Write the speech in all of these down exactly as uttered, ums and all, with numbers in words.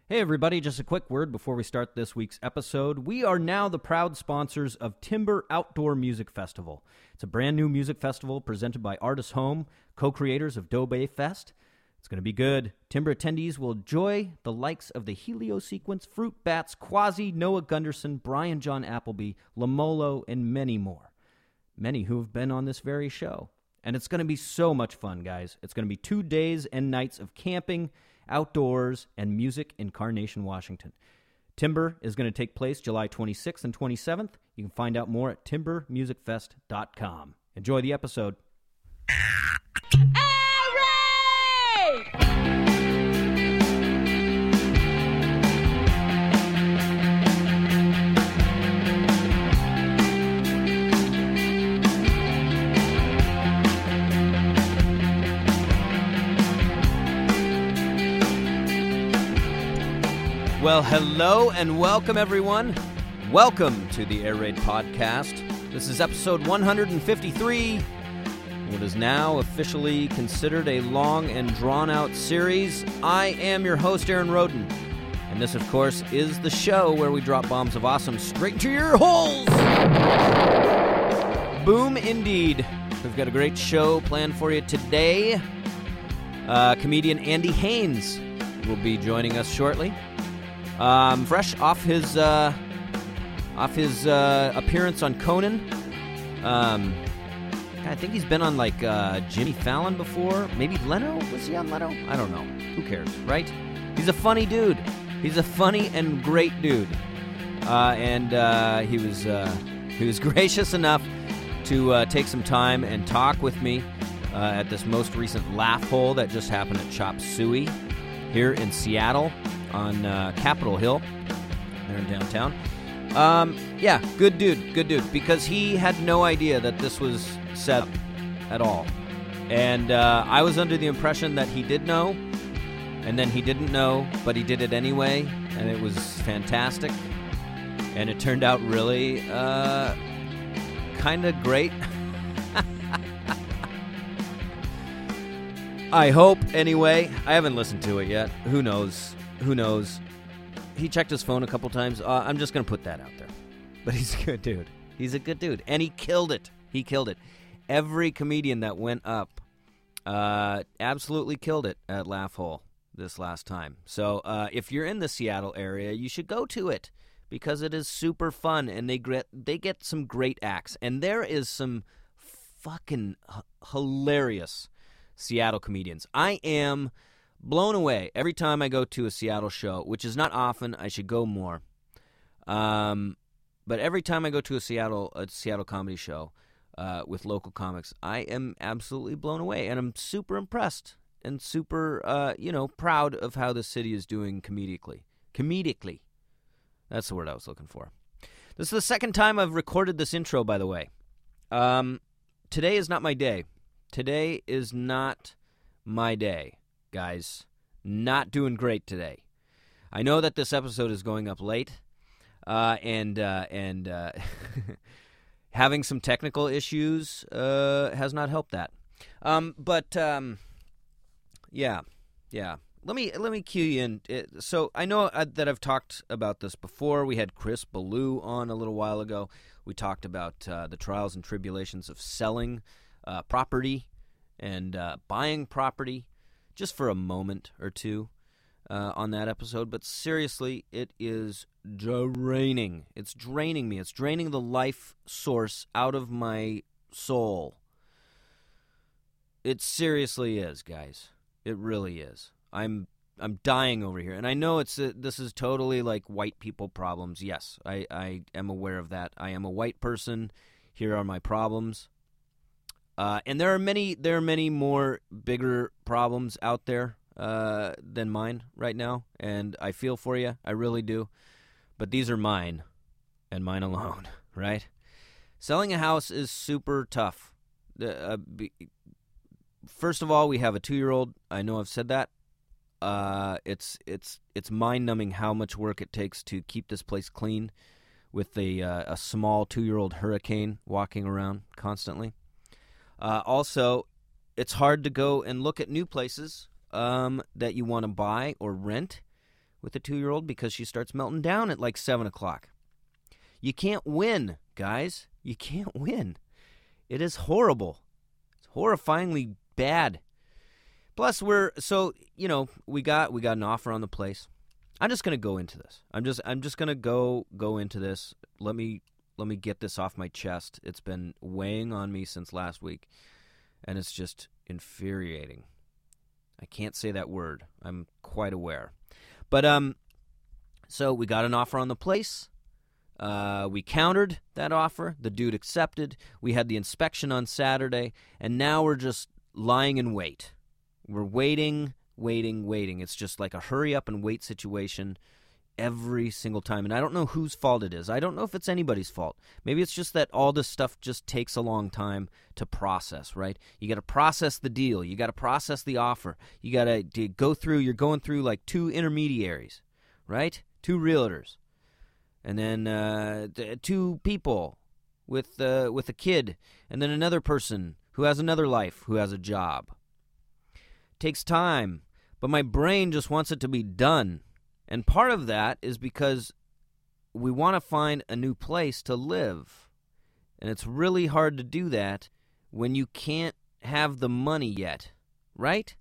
Hey everybody, just a quick word before we start this week's episode. We are now the proud sponsors of Timber Outdoor Music Festival. It's a brand new music festival presented by Artist Home, co-creators of Doe Bay Fest. It's going to be good. Timber attendees will enjoy the likes of the Helio Sequence, Fruit Bats, Quasi, Noah Gunderson, Brian John Appleby, Lamolo, and many more. Many who have been on this very show. And it's going to be so much fun, guys. It's going to be two days and nights of camping, outdoors, and music in Carnation, Washington. Timber is going to take place July twenty-sixth and twenty-seventh. You can find out more at timber music fest dot com. Enjoy the episode. Well, hello and welcome, everyone. Welcome to the Air Raid Podcast. This is episode one hundred fifty-three, what is now officially considered a long and drawn-out series. I am your host, Aaron Roden, and this, of course, is the show where we drop bombs of awesome straight into your holes. Boom, indeed. We've got a great show planned for you today. Uh, comedian Andy Haynes will be joining us shortly. Um, fresh off his uh, off his uh, appearance on Conan. Um, I think he's been on like uh, Jimmy Fallon before. Maybe Leno? Was he on Leno? I don't know. Who cares, right? He's a funny dude. He's a funny and great dude. Uh, and uh, he was uh, he was gracious enough to uh, take some time and talk with me uh, at this most recent laugh hole that just happened at Chop Suey here in Seattle. On uh, Capitol Hill, there in downtown. Um, yeah, good dude, good dude, because he had no idea that this was set up at all. And uh, I was under the impression that he did know, and then he didn't know, but he did it anyway, and it was fantastic. And it turned out really uh, kind of great. I hope, anyway. I haven't listened to it yet. Who knows? Who knows? He checked his phone a couple times. Uh, I'm just going to put that out there. But he's a good dude. He's a good dude. And he killed it. He killed it. Every comedian that went up uh, absolutely killed it at Laugh Hole this last time. So uh, if you're in the Seattle area, you should go to it because it is super fun. And they get, they get some great acts. And there is some fucking h- hilarious Seattle comedians. I am blown away every time I go to a Seattle show, which is not often. I should go more. Um, but every time I go to a Seattle a Seattle comedy show uh, with local comics, I am absolutely blown away, and I'm super impressed and super, uh, you know, proud of how the city is doing comedically. Comedically, that's the word I was looking for. This is the second time I've recorded this intro, by the way. Um, today is not my day. Today is not my day. Guys, not doing great today. I know that this episode is going up late, uh, and uh, and uh, having some technical issues uh, has not helped that. Um, but um, yeah, yeah. Let me let me cue you in. It, so I know that I've talked about this before. We had Chris Ballou on a little while ago. We talked about uh, the trials and tribulations of selling uh, property and uh, buying property. Just for a moment or two uh, on that episode. But seriously, it is draining. It's draining me. It's draining the life source out of my soul. It seriously is, guys. It really is. I'm I'm dying over here. And I know it's uh, this is totally like white people problems. Yes, I, I am aware of that. I am a white person. Here are my problems. Uh, and there are many, there are many more bigger problems out there uh, than mine right now, and I feel for you, I really do. But these are mine, and mine alone, right? Selling a house is super tough. Uh, be, first of all, we have a two-year-old. I know I've said that. Uh, it's it's it's mind-numbing how much work it takes to keep this place clean with a uh, a small two-year-old hurricane walking around constantly. Uh, also, it's hard to go and look at new places um, that you want to buy or rent with a two-year-old because she starts melting down at like seven o'clock. You can't win, guys. You can't win. It is horrible. It's horrifyingly bad. Plus, we're so you know we got we got an offer on the place. I'm just gonna go into this. I'm just I'm just gonna go go into this. Let me let me get this off my chest. It's been weighing on me since last week, and it's just infuriating. I can't say that word. I'm quite aware, but um, so we got an offer on the place. Uh, we countered that offer. The dude accepted. We had the inspection on Saturday, and now we're just lying in wait. We're waiting, waiting, waiting. It's just like a hurry up and wait situation every single time. And I don't know whose fault it is. I don't know if it's anybody's fault. Maybe it's just that all this stuff just takes a long time to process, right? You got to process the deal. You got to process the offer. You got to go through, you're going through like two intermediaries, right? Two realtors. And then uh, two people with uh, with a kid. And then another person who has another life, who has a job. Takes time, but my brain just wants it to be done. And part of that is because we want to find a new place to live. And it's really hard to do that when you can't have the money yet, right?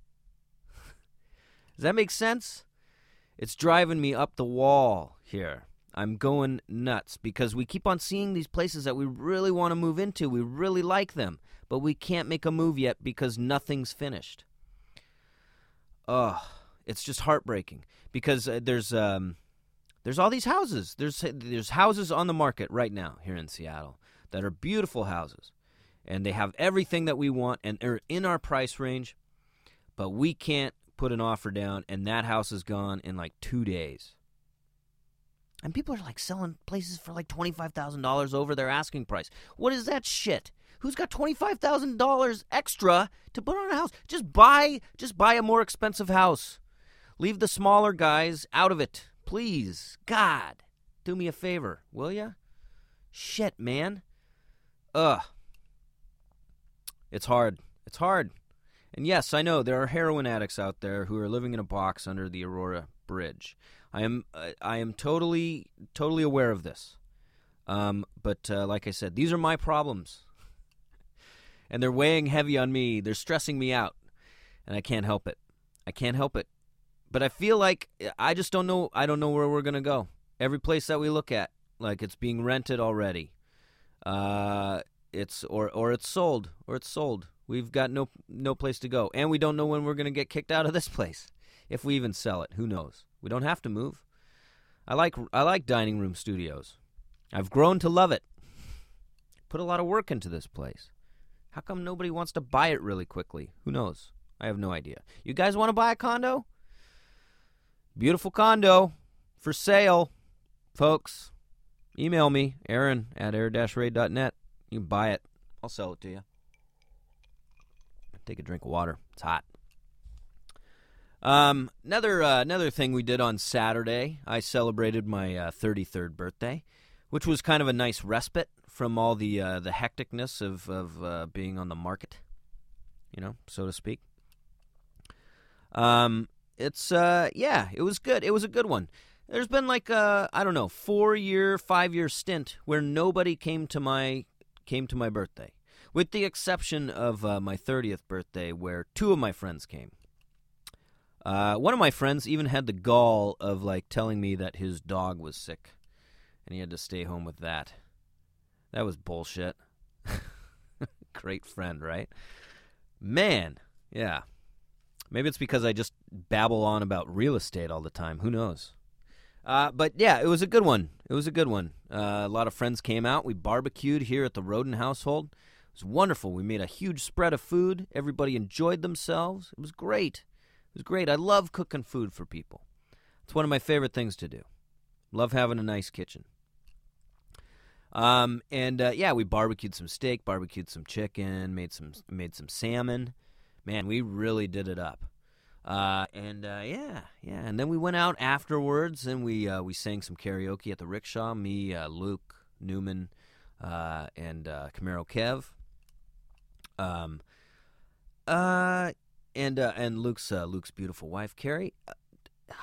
Does that make sense? It's driving me up the wall here. I'm going nuts because we keep on seeing these places that we really want to move into. We really like them, but we can't make a move yet because nothing's finished. Ugh, it's just heartbreaking because uh, there's um, there's all these houses. There's there's houses on the market right now here in Seattle that are beautiful houses, and they have everything that we want and are in our price range, but we can't put an offer down, and that house is gone in like two days. And people are like selling places for like twenty-five thousand dollars over their asking price. What is that shit? Who's got twenty-five thousand dollars extra to put on a house? Just buy just buy a more expensive house. Leave the smaller guys out of it. Please. God. Do me a favor, will ya? Shit, man. Ugh. It's hard. It's hard. And yes, I know there are heroin addicts out there who are living in a box under the Aurora Bridge. I am uh, I am totally totally aware of this. Um, but uh, like I said, these are my problems. And they're weighing heavy on me. They're stressing me out. And I can't help it. I can't help it. But I feel like I just don't know. I don't know where we're going to go. Every place that we look at, like it's being rented already. Uh, it's or or it's sold. Or it's sold. We've got no no place to go. And we don't know when we're going to get kicked out of this place. If we even sell it. Who knows? We don't have to move. I like I like dining room studios. I've grown to love it. Put a lot of work into this place. How come nobody wants to buy it really quickly? Who knows? I have no idea. You guys want to buy a condo? Beautiful condo for sale, folks. Email me, Aaron at air dash raid dot net. You can buy it. I'll sell it to you. Take a drink of water. It's hot. Um, another uh, another thing we did on Saturday, I celebrated my uh, thirty-third birthday, which was kind of a nice respite from all the uh, the hecticness of of uh, being on the market, you know, so to speak. Um, it's uh, yeah, it was good. It was a good one. There's been like a I don't know four year, five year stint where nobody came to my came to my birthday, with the exception of uh, my thirtieth birthday, where two of my friends came. Uh, one of my friends even had the gall of like telling me that his dog was sick, and he had to stay home with that. That was bullshit. Great friend, right? Man, yeah. Maybe it's because I just babble on about real estate all the time. Who knows? Uh, but yeah, it was a good one. It was a good one. Uh, a lot of friends came out. We barbecued here at the Roden household. It was wonderful. We made a huge spread of food. Everybody enjoyed themselves. It was great. It was great. I love cooking food for people. It's one of my favorite things to do. Love having a nice kitchen. Um, and uh, yeah, we barbecued some steak, barbecued some chicken, made some made some salmon. Man, we really did it up. Uh, and uh, yeah, yeah. And then we went out afterwards, and we uh, we sang some karaoke at the Rickshaw. Me, uh, Luke Newman, uh, and uh, Camaro Kev. Um, uh, and uh, and Luke's uh, Luke's beautiful wife, Carrie. Uh,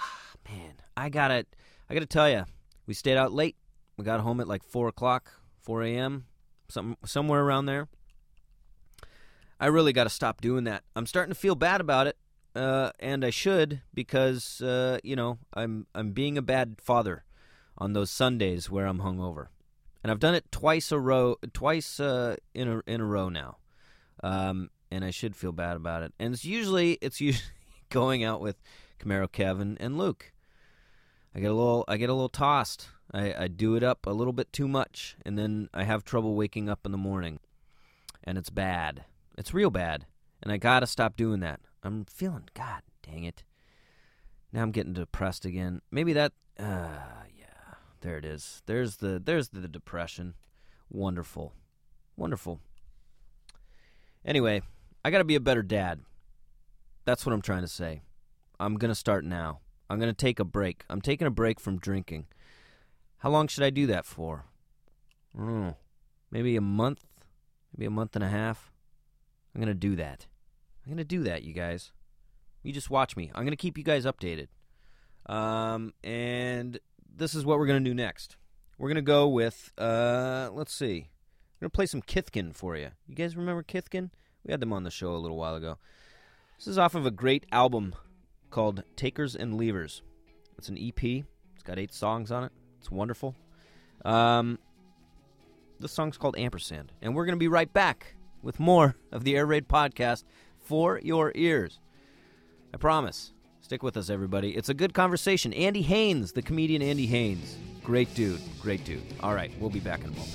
man, I gotta, I gotta tell you, we stayed out late. We got home at like four o'clock, four a.m., some somewhere around there. I really got to stop doing that. I'm starting to feel bad about it, uh, and I should because uh, you know I'm I'm being a bad father on those Sundays where I'm hungover, and I've done it twice a row, twice uh, in a in a row now, um, and I should feel bad about it. And it's usually it's usually going out with Camaro, Kevin, and Luke. I get a little I get a little tossed. I, I do it up a little bit too much, and then I have trouble waking up in the morning, and it's bad. It's real bad, and I gotta stop doing that. I'm feeling, God dang it. Now I'm getting depressed again. Maybe that, uh, yeah, there it is. There's the there's the depression. Wonderful, wonderful. Anyway, I gotta be a better dad. That's what I'm trying to say. I'm gonna start now. I'm gonna take a break. I'm taking a break from drinking. How long should I do that for? I don't know. Maybe a month? Maybe a month and a half? I'm going to do that. I'm going to do that, you guys. You just watch me. I'm going to keep you guys updated. Um, and this is what we're going to do next. We're going to go with, uh, let's see. We're going to play some Kithkin for you. You guys remember Kithkin? We had them on the show a little while ago. This is off of a great album called Takers and Leavers. It's an E P. It's got eight songs on it. It's wonderful. Um, this song's called Ampersand. And we're going to be right back with more of the Air Raid Podcast for your ears. I promise. Stick with us, everybody. It's a good conversation. Andy Haynes, the comedian Andy Haynes. Great dude. Great dude. All right, we'll be back in a moment.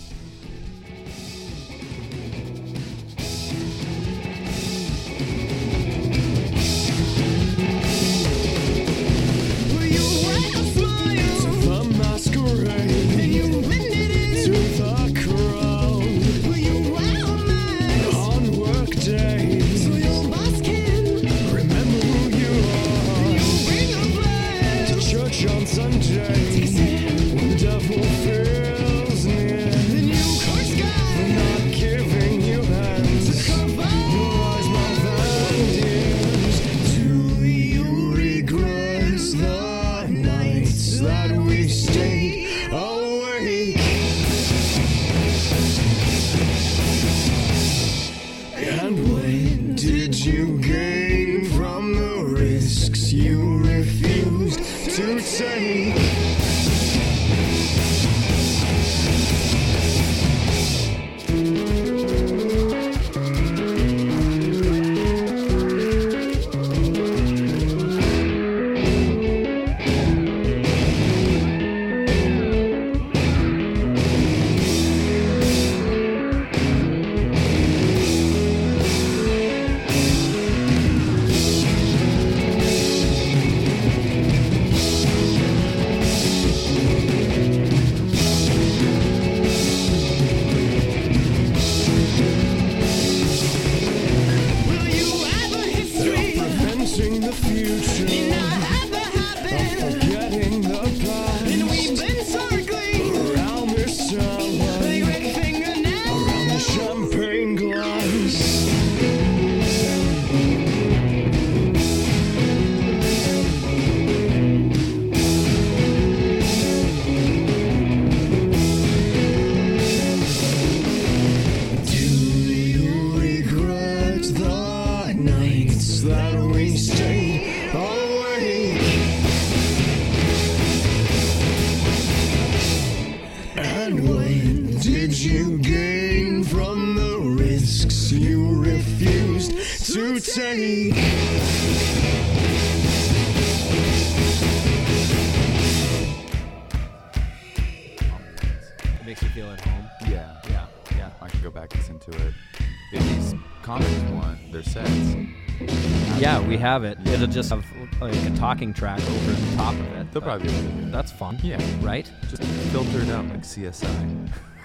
Have it. It'll just have like a talking track over the top of it. They'll probably be able to. That's fun. Yeah. Right? Just filter it out like C S I.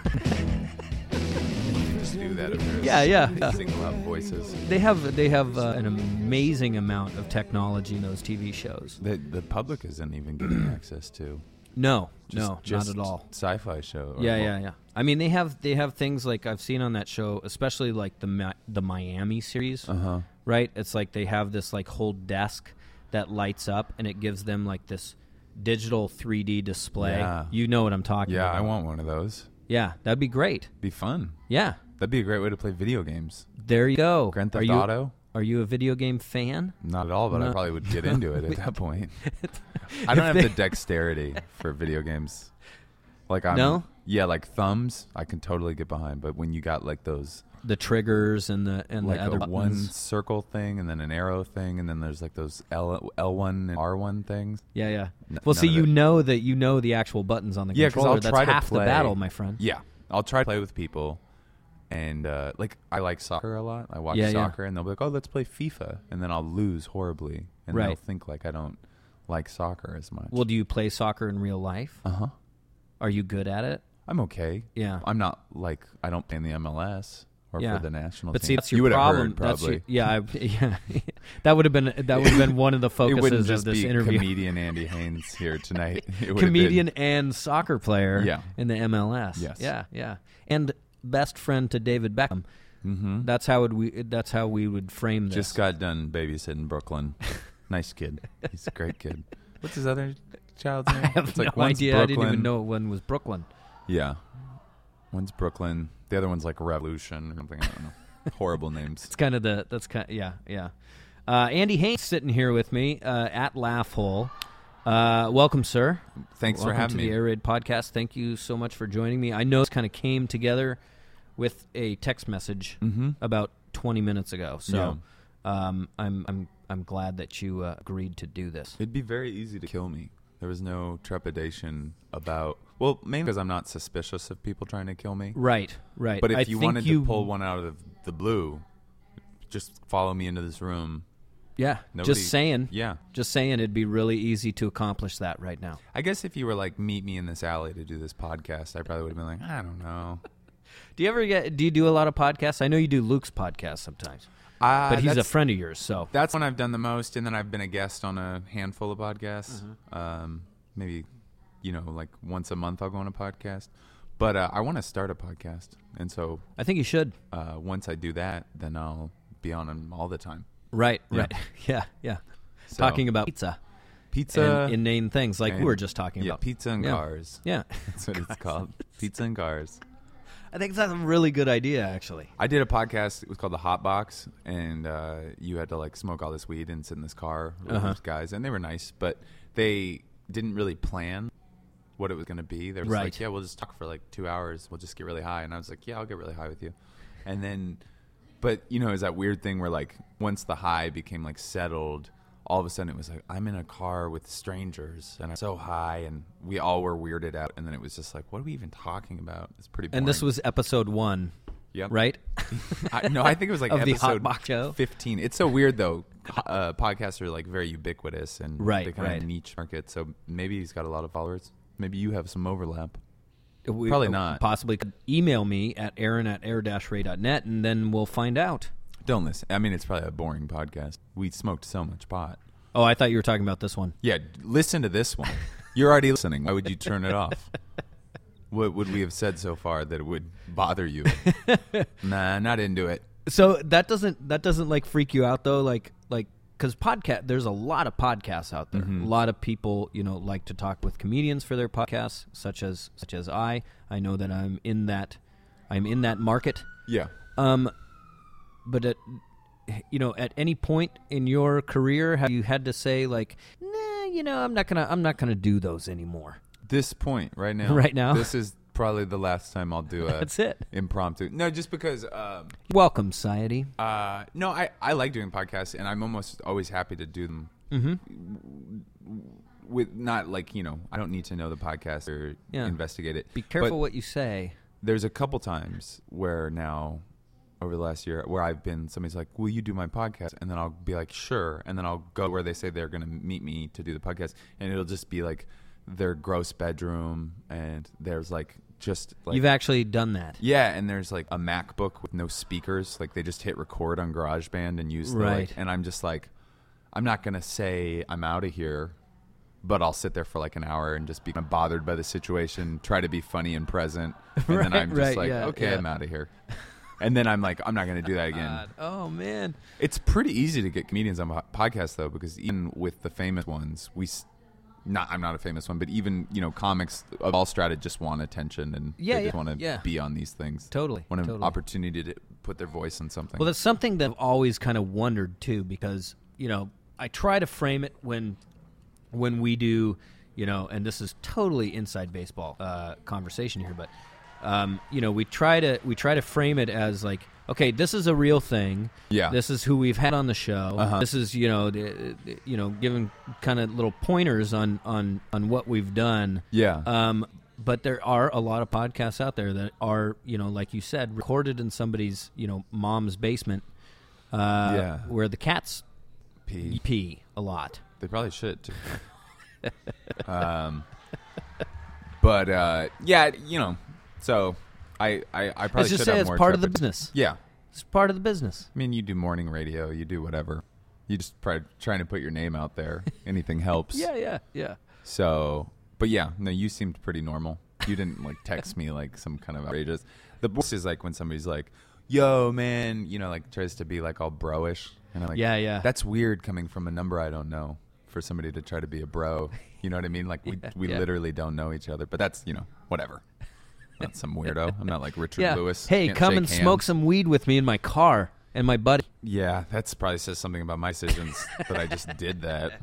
Just do that over yeah, yeah. yeah. Single out voices. They have they have uh, an amazing amount of technology in those T V shows. The the public isn't even getting access to. No, just, no, just not at all. Sci-fi show. Yeah, yeah, yeah. I mean, they have they have things like I've seen on that show, especially like the Ma- the Miami series. Uh huh. Right? It's like they have this like whole desk that lights up, and it gives them like this digital three D display. Yeah. You know what I'm talking Yeah, about. I want one of those. Yeah, that'd be great. Be fun. Yeah. That'd be a great way to play video games. There you go. Grand are Theft you, Auto? Are you a video game fan? Not at all, but No. I probably would get into it at that point. I don't have they- the dexterity for video games. Like I'm, No? Yeah, like thumbs, I can totally get behind. But when you got like those, The triggers and the and like the other a one buttons. circle thing, and then an arrow thing, and then there's like those L L1 and R one things. Yeah, yeah. N- Well, none see, of you it. know that you know the actual buttons on the Yeah, 'cause controller. I'll That's try to half the play- battle, my friend. Yeah, I'll try to play with people, and uh, like I like soccer a lot. I watch Yeah, yeah. soccer, and they'll be like, "Oh, let's play FIFA," and then I'll lose horribly, and they'll Right. think like I don't like soccer as much. Well, do you play soccer in real life? uh huh. Are you good at it? I'm okay. Yeah. I'm not like I don't play in the M L S or Yeah. for the national But team. see, that's your you would problem. have heard That's probably. your- yeah, I, yeah. that would have been that would have been one of the It wouldn't focuses just of this be interview. comedian Andy Haynes here tonight. It would have Comedian been- and soccer player Yeah. in the M L S. Yes. Yeah, yeah. And best friend to David Beckham. Mhm. That's how would we that's how we would frame this. Just got done babysitting Brooklyn. Nice kid. He's a great kid. What's his other child's name? I have It's no like one's idea. I didn't even Brooklyn. know one was Brooklyn. Yeah. One's Brooklyn. The other one's like Revolution or something. I don't know. Horrible names. It's kind of the that's kind yeah yeah. Uh, Andy Haynes sitting here with me uh, at Laugh Hole. Uh, welcome, sir. Thanks welcome for having to me. the Air Raid Podcast. Thank you so much for joining me. I know this kind of came together with a text message Mm-hmm. about twenty minutes ago. So um, I'm I'm I'm glad that you uh, agreed to do this. It'd be very easy to kill me. There was no trepidation about. Well, mainly because I'm not suspicious of people trying to kill me. Right, right. But if I you think wanted you, to pull one out of the blue, just follow me into this room. yeah, Nobody- just saying, Yeah. just saying, it'd be really easy to accomplish that right now. I guess if you were like, meet me in this alley to do this podcast, I probably would have been like, I don't know. Do you ever get? Do you do a lot of podcasts? I know you do Luke's podcast sometimes, Uh, but he's a that's- friend of yours, so That's when I've done the most, and then I've been a guest on a handful of podcasts. Mm-hmm. Um, maybe, you know, like once a month I'll go on a podcast. But uh, I want to start a podcast, and so I think you should. uh, once I do that, then I'll be on them all the time. Right, Yeah. right, yeah, yeah. So, Talking about pizza pizza, and inane things like we and- were just talking yeah, about. pizza and Yeah. cars. Yeah, That's what it's called. Pizza and cars. I think that's a really good idea, actually. I did a podcast. It was called The Hot Box, and uh, you had to like smoke all this weed and sit in this car with Uh-huh. these guys, and they were nice, but they didn't really plan what it was going to be. They were just Right. like, "Yeah, we'll just talk for like two hours. We'll just get really high." And I was like, "Yeah, I'll get really high with you." And then, but you know, it was that weird thing where like once the high became like settled, all of a sudden it was like I'm in a car with strangers and I'm so high, and we all were weirded out. And then it was just like, what are we even talking about? It's pretty boring. And this was episode one, Yep. right? I, no, I think it was like Of the Hot episode Box Show? fifteen. It's so weird though. Uh, podcasts are like very ubiquitous and Right, they kind right. of niche market. So maybe he's got a lot of followers. Maybe you have some overlap. We- Probably not. Possibly could email me at aaron at air dash ray dot net, and then we'll find out. Don't listen. I mean, it's probably a boring podcast. We smoked so much pot. Oh, I thought you were talking about this one. Yeah, listen to this one. You're already listening. Why would you turn it off? What would we have said so far that it would bother you? Nah, not into it. So that doesn't that doesn't like freak you out though, like like because podcast there's a lot of podcasts out there. Mhm. A lot of people you know like to talk with comedians for their podcasts, such as such as I. I know that I'm in that I'm in that market. Yeah. Um, but at you know at any point in your career, have you had to say like, nah, you know, I'm not gonna I'm not gonna do those anymore. This point right now. Right now? This is probably the last time I'll do a That's it. impromptu. No, just because. Um, Welcome, society. Uh, no, I, I like doing podcasts, and I'm almost always happy to do them Mm-hmm. with not like, you know, I don't need to know the podcast or Yeah. investigate it. Be careful But what you say. there's a couple times where now, over the last year, where I've been, somebody's like, will you do my podcast? And then I'll be like, sure. And then I'll go where they say they're going to meet me to do the podcast. And it'll just be like their gross bedroom, and there's like just like You've actually done that. yeah, and there's like a MacBook with no speakers. Like they just hit record on GarageBand and use the Right. like, and I'm just like, I'm not gonna say I'm out of here, but I'll sit there for like an hour and just be bothered by the situation, try to be funny and present, and Right, then I'm just right, like, yeah, okay, yeah. I'm out of here. And then I'm like, I'm not gonna do that again. God. Oh man. It's pretty easy to get comedians on po- podcasts though, because even with the famous ones, we, s- not I'm not a famous one, but even you know comics of all strata just want attention and Yeah, they just yeah, want to yeah. be on these things. Totally, want an totally. opportunity to put their voice on something. Well, that's something that I've always kind of wondered too, because you know I try to frame it when when we do, you know, and this is totally inside baseball uh, conversation here, but um, you know we try to we try to frame it as like, okay, this is a real thing. Yeah. This is who we've had on the show. Uh-huh. This is, you know, the, you know, giving kind of little pointers on, on, on what we've done. Yeah. Um, but there are a lot of podcasts out there that are, you know, like you said, recorded in somebody's, you know, mom's basement. Uh, Yeah. Where the cats Pee. pee a lot. They probably should too. um, but uh, yeah, you know, so I I, I probably Let's just should say have it's more part of the trepid- business. Yeah. It's part of the business. I mean, you do morning radio, you do whatever. You just try trying to put your name out there. Anything helps. Yeah, yeah, yeah. So, but yeah, no, you seemed pretty normal. You didn't like text me like some kind of outrageous. The worst is like when somebody's like, "Yo, man," you know, like tries to be like all bro-ish, and I'm like, Yeah, yeah. that's weird coming from a number I don't know for somebody to try to be a bro. You know what I mean? Like we Yeah, we yeah. literally don't know each other, but that's you know whatever. Not some weirdo. I'm not like Richard Yeah. Lewis. Hey, Can't come shake and hands. smoke some weed with me in my car and my buddy. Yeah, that's probably says something about my decisions that I just did that.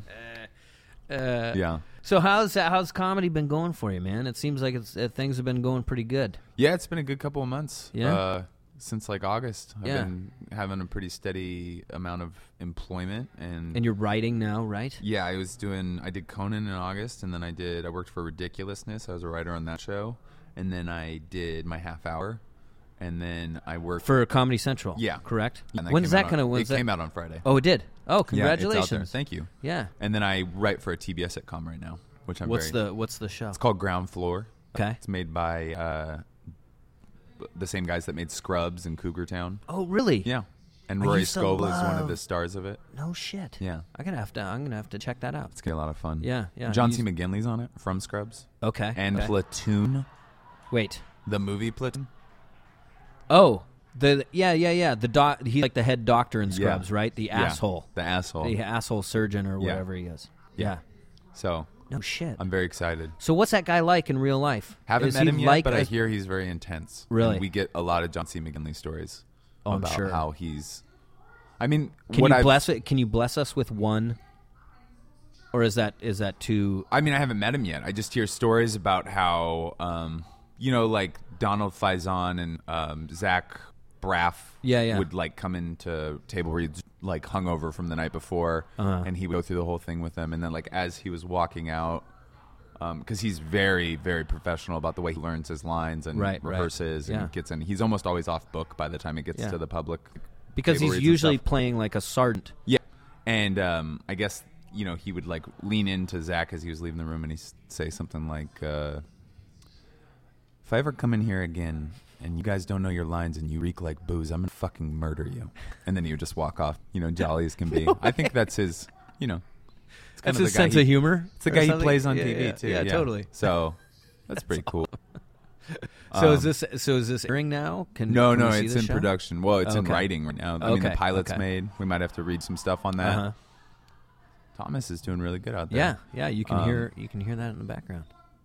Uh, Yeah. So how's how's comedy been going for you, man? It seems like it's uh, things have been going pretty good. Yeah, it's been a good couple of months. Yeah? Uh, since like August, I've Yeah. been having a pretty steady amount of employment, and, And you're writing now, right? yeah, I was doing. I did Conan in August, and then I did. I worked for Ridiculousness. I was a writer on that show, and then I did my half hour, and then I worked For Comedy Central. Yeah. Correct. and When is came that out going to? on- When's It that? came out on Friday. Oh, it did. Oh, Yeah, it's out there. congratulations. Thank you. Yeah. And then I write for a T B S sitcom right now, which I'm What's very. the What's the show? It's called Ground Floor. Okay. It's made by uh, the same guys that made Scrubs and Cougar Town. Oh, really? Yeah. And I Rory used to Scovel is one of love- the stars of it. No shit. Yeah. I'm gonna have to. I'm gonna have to check that out. It's gonna be a lot of fun. Yeah, yeah. John He's- C. McGinley's on it from Scrubs. Okay. And okay. Platoon, Wait. the movie Platoon. Oh, the yeah, yeah, yeah. The doc. He's like the head doctor in Scrubs, Yeah. right? The Yeah, asshole. The asshole. The asshole surgeon or Yeah. whatever he is. Yeah. Yeah. So No shit. I'm very excited. So what's that guy like in real life? Haven't Is met he him yet, like but I a- hear he's very intense. Really? And we get a lot of John C. McGinley stories Oh, I'm about sure. how he's. I mean, Can what you I've- bless it? Can you bless us with one? Or is that is that too? I mean, I haven't met him yet. I just hear stories about how, um, you know, like Donald Faison and um, Zach Braff Yeah, yeah. would like come into table reads like hungover from the night before, Uh-huh. and he would go through the whole thing with them. And then, like as he was walking out, because he's very, very professional about the way he learns his lines and Right, right. rehearses Yeah. and gets in. He's almost always off book by the time it gets Yeah. to the public. Because table he's reads and usually stuff. playing like a sergeant. Yeah, and um, I guess you know he would like lean into Zach as he was leaving the room, and he'd say something like, uh, "If I ever come in here again and you guys don't know your lines and you reek like booze, I'm gonna fucking murder you." And then he would just walk off, you know, jolly as can be. I think that's his, you know, it's kind That's of his the guy sense he, of humor. It's the or guy he something? plays on Yeah, T V yeah, too. Yeah, totally. So that's pretty cool. So Um, is this so is this airing now? Can No, can no, we see it's the in show? production. Well, it's in Okay. writing right now. I mean, the Okay, pilot's okay. made. We might have to read some stuff on that. Uh-huh. Thomas is doing really good out there. Yeah, yeah. You can Um, hear you can hear that in the background.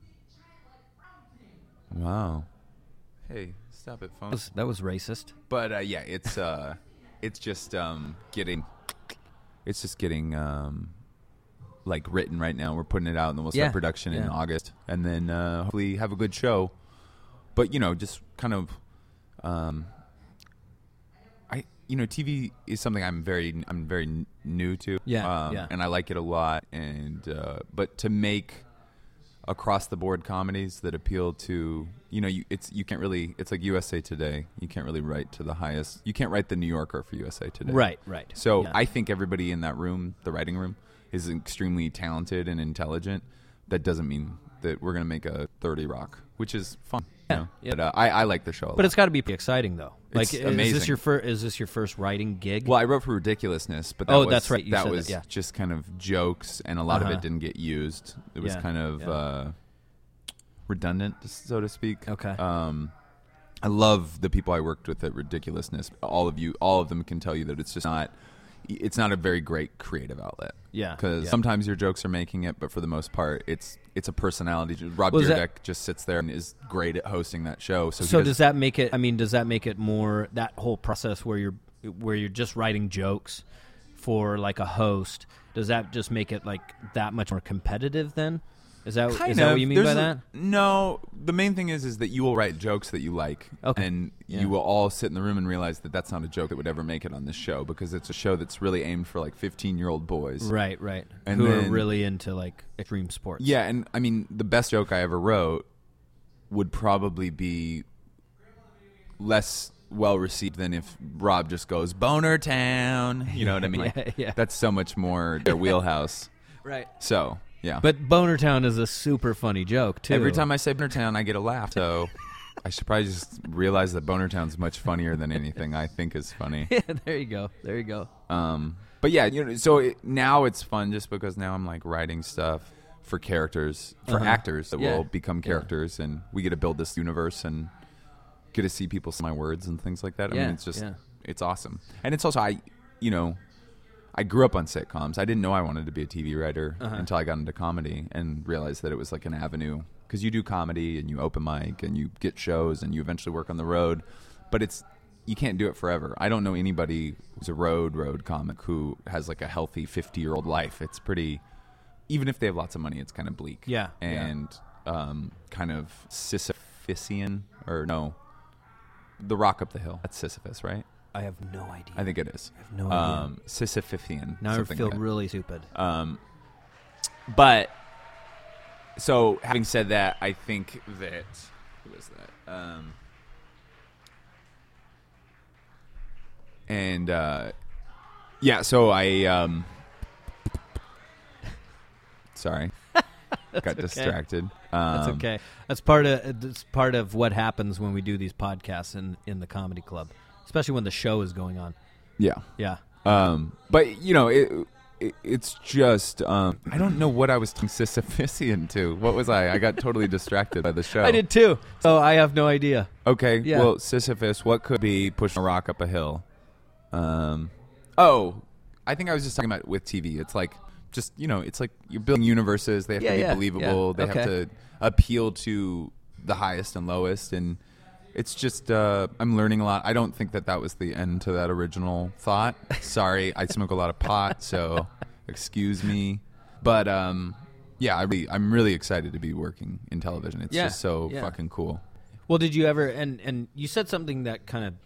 Wow. Hey, stop it, phone. That was, that was racist. But uh, yeah, it's uh, it's just um, getting, it's just getting um, like written right now. We're putting it out, and then we'll start Yeah, production in yeah. August, and then uh, hopefully have a good show. But you know, just kind of, um, I you know, T V is something I'm very I'm very n- new to. Yeah, um, yeah. and I like it a lot. And uh, but to make across the board comedies that appeal to you know you it's you can't really it's like U S A Today, you can't really write to the highest, you can't write the New Yorker for U S A Today, Right, right. so Yeah. I think everybody in that room, the writing room, is extremely talented and intelligent. That doesn't mean that we're gonna make a thirty Rock, which is fun. Yeah, you know? yeah. But uh, I, I like the show a But lot. it's got to be pretty exciting though. Like, It's is amazing. this your first? Is this your first writing gig? Well, I wrote for Ridiculousness, but that Oh, was, that's right. You that said was that, yeah. just kind of jokes, and a lot of Uh-huh. it didn't get used. It was Yeah, kind of yeah. uh, redundant, so to speak. Okay. Um, I love the people I worked with at Ridiculousness. All of you, all of them can tell you that it's just not. it's not a very great creative outlet. Yeah, because yeah. sometimes your jokes are making it, but for the most part, it's it's a personality. Rob Well, is Dyrdek that- just sits there and is great at hosting that show. So, he So does, does that make it? I mean, does that make it more that whole process where you're where you're just writing jokes for like a host? Does that just make it like that much more competitive? Then is that kind is of, that what you mean there's by a- that? No, the main thing is is that you will write jokes that you like, Okay. and Yeah. you will all sit in the room and realize that that's not a joke that would ever make it on this show because it's a show that's really aimed for like fifteen year old boys. Right, right. And Who are then- really into like extreme sports? Yeah, and I mean the best joke I ever wrote would probably be less well received than if Rob just goes Boner Town. You know what I mean? Like, Yeah, yeah. That's so much more their wheelhouse. right. So yeah, But Boner Town is a super funny joke too. every time I say Boner Town, I get a laugh. So I should probably just realize that Boner Town's much funnier than anything I think is funny. Yeah, there you go. There you go. Um, but yeah, you know, so it, now it's fun just because now I'm like writing stuff for characters, for Uh-huh. actors that Yeah. will become Yeah. characters, and we get to build this universe and get to see people say my words and things like that. I Yeah, mean, it's just, yeah. it's awesome. And it's also, I, you know, I grew up on sitcoms. I didn't know I wanted to be a T V writer Uh-huh. until I got into comedy and realized that it was like an avenue. Because you do comedy and you open mic and you get shows and you eventually work on the road. But it's, you can't do it forever. I don't know anybody who's a road, road comic who has like a healthy fifty-year-old life. It's pretty, even if they have lots of money, it's kind of bleak. Yeah, yeah. And um, kind of Sisyphean, or no, The Rock Up the Hill. That's Sisyphus, right? I have no idea. I think it is. I have no idea. Um, Sisyphean. Now I something feel like that. really stupid. Um, but so having said that, I think that who was that? Um, and uh, yeah, so I um, sorry, got okay. distracted. Um, That's okay. That's part of that's part of what happens when we do these podcasts in, in the comedy club, especially when the show is going on. Yeah. Yeah. Um, but you know, it, it it's just um, I don't know what I was Sisyphean to. What was I? I got totally distracted by the show. I did too. So I have no idea. Okay. Yeah. Well, Sisyphus, what could be pushing a rock up a hill? Um, oh, I think I was just talking about with T V. It's like just you know, it's like you're building universes. They have Yeah, to be yeah, believable. yeah. They have Okay. to appeal to the highest and lowest, and it's just uh, I'm learning a lot. I don't think that that was the end to that original thought. Sorry, I smoke a lot of pot, so excuse me. But um, yeah, I really, I'm really excited to be working in television. It's Yeah, just so yeah. fucking cool. Well, did you ever and and you said something that kind of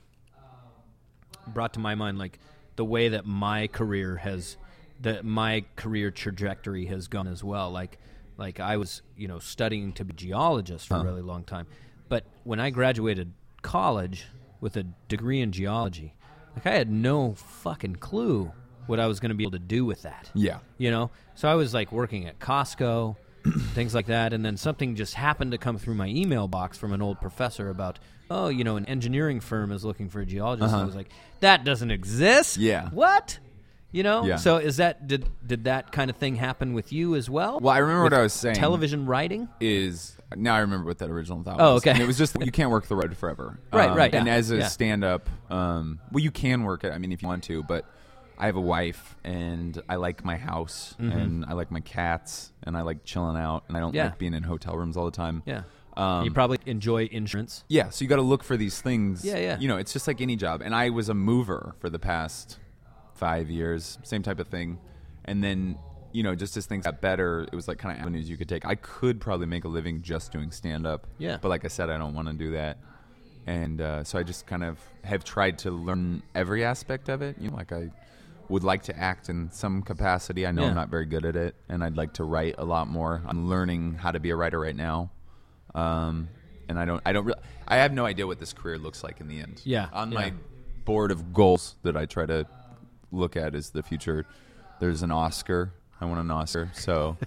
brought to my mind like the way that my career has that my career trajectory has gone as well. Like like I was, you know, studying to be a geologist for Huh. a really long time. But when I graduated college with a degree in geology, like I had no fucking clue what I was going to be able to do with that. Yeah. You know? So I was like working at Costco, things like that, and then something just happened to come through my email box from an old professor about, oh, you know, an engineering firm is looking for a geologist. Uh-huh. And I was like, that doesn't exist? Yeah. What? You know? Yeah. So is that did did that kind of thing happen with you as well? Well, I remember With what I was saying. Television writing? Is now I remember what that original thought Oh, was. okay. And it was just you can't work the road forever. Right, Um, right, And yeah, as a yeah. stand-up, um, well, you can work it. I mean, if you want to, but I have a wife, and I like my house, Mhm. and I like my cats, and I like chilling out, and I don't Yeah. like being in hotel rooms all the time. Yeah. Um, you probably enjoy insurance. Yeah, so you got to look for these things. Yeah, yeah. You know, it's just like any job. And I was a mover for the past five years, same type of thing. And then, you know, just as things got better, it was like kind of avenues you could take. I could probably make a living just doing stand-up. Yeah. But like I said, I don't want to do that. And uh, so I just kind of have tried to learn every aspect of it. You know, like I would like to act in some capacity. I know Yeah. I'm not very good at it, and I'd like to write a lot more. I'm learning how to be a writer right now. Um, and I don't, I don't, re- I have no idea what this career looks like in the end. Yeah, On yeah. my board of goals that I try to look at is the future. There's an Oscar. I want an Oscar. So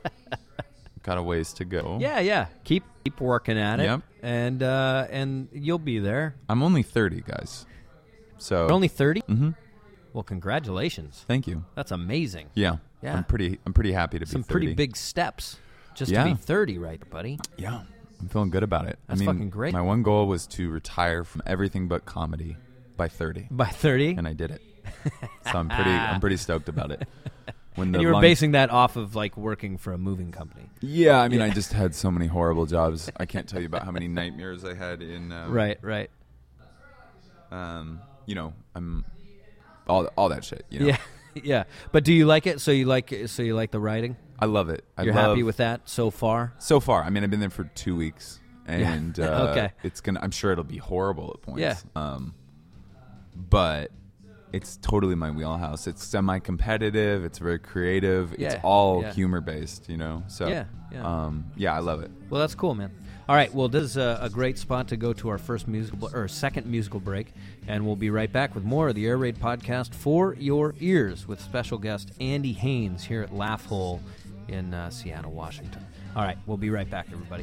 got a ways to go. Yeah, yeah. Keep keep working at it. Yep. And uh, and you'll be there. I'm only thirty, guys. So You're only thirty? Mhm. Well, congratulations. Thank you. That's amazing. Yeah. Yeah. I'm pretty. I'm pretty happy to be Some thirty. pretty big steps just Yeah. to be thirty, right, buddy? Yeah. I'm feeling good about it. That's I mean, fucking great. My one goal was to retire from everything but comedy by thirty, By thirty? and I did it. So I'm pretty I'm pretty stoked about it. When the And you were lung- basing that off of like working for a moving company. Yeah, I mean, Yeah. I just had so many horrible jobs. I can't tell you about how many nightmares I had in. Um, Right, right. Um, you know, I'm all all that shit. You know? Yeah, yeah. But do you like it? So you like so you like the writing? I love it. I You're love, happy with that so far? so far. I mean, I've been there for two weeks, and Yeah. uh, Okay. it's gonna. I'm sure it'll be horrible at points. Yeah. Um, but it's totally my wheelhouse. It's semi-competitive. It's very creative. Yeah, It's all yeah. humor-based. You know. So Yeah, yeah. Um, yeah, I love it. Well, that's cool, man. All right, well, this is a, a great spot to go to our first musical or second musical break, and we'll be right back with more of the Air Raid podcast for your ears with special guest Andy Haynes here at Laugh Hole in uh, Seattle, Washington. All right, we'll be right back, everybody.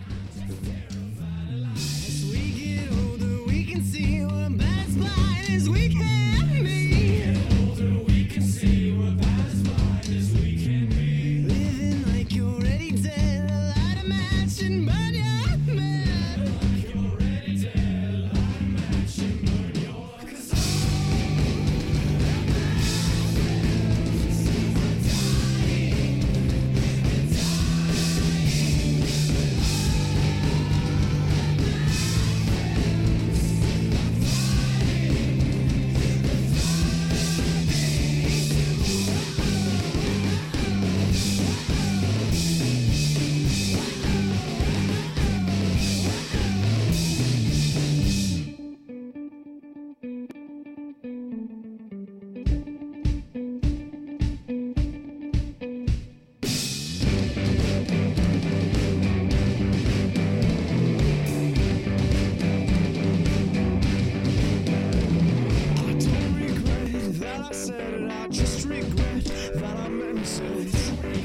As we get older, we can see what bad is blind as we can be. Older, we can see what bad is blind as we can be. Living like you're already dead, light a match and burn your man. Like you're already dead, light a match and burn your. 'Cause I don't regret that I said it, I just regret that I meant it.